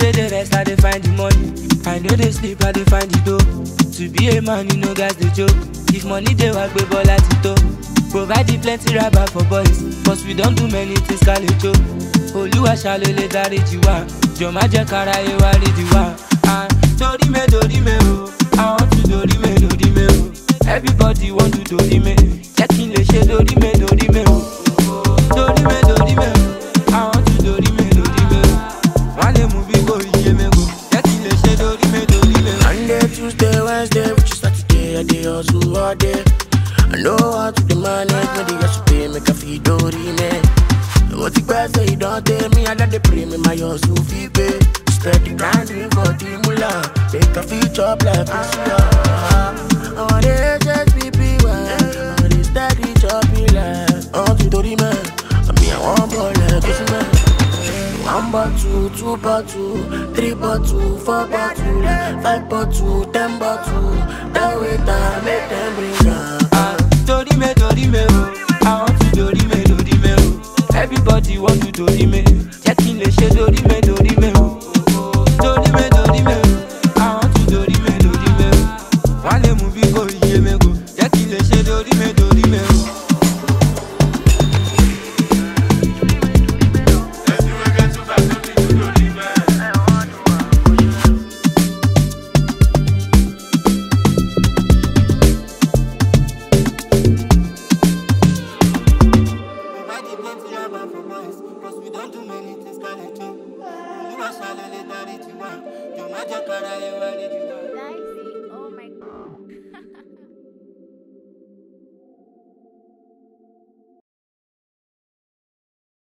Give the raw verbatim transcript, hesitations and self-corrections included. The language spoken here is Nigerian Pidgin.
dey dey rest, I dey find the money. I know they sleep, I dey find the dough. To be a man, you know guys the joke. If money dey work, we ball at it. Provide the plenty rubber for boys, cause we don't do many things, call it joke. Olúwa ṣàlélẹ̀ dáríjì wá, jọ̀ọ́ má jẹ́ káráyé wá rídìí wá. Ah, torí me, torí me, oh. I want to torí me, torí me, oh. Everybody want to torí me. Jẹ́ kí n lè ṣe torí me, torí me, oh. Torí me, torí me, oh. I want to torí me, torí me, oh. Wọ́n lè mú bí kò yé mi kò. Jẹ́ kí n lè ṣe torí me, torí me, oh. Monday, Tuesday, Wednesday, which is Saturday, I dey hustle all day. I know how to the manage, when they just pay me, can feed torí me. What the best say you don't tell me, I let the pray me, my hustle fee pay. Spread the grinding for the mullah, make a feature up like this, yeah. I want the H S B P one, I want the steady choppy life. I want to do the man, I mean I want ball like this man. One bottle, two bottle, three bottle, four bottle, five bottle, ten bottle. That way time, make them bring down. Ah, torí me, torí me, oh. I want to torí me, torí me, oh. Everybody want to torí me. Jẹ́ kí n lè ṣe torí me, torí me, oh. Torí me, torí me, oh. I want to torí me, torí me, oh. Wọ́n lè mú bí kò yé mi kò. Jẹ́ kí n lè ṣe torí me, torí me, oh. Cause we don't do many things, can I do? You are shallow, let that it you want. You're my jackal, I am ready to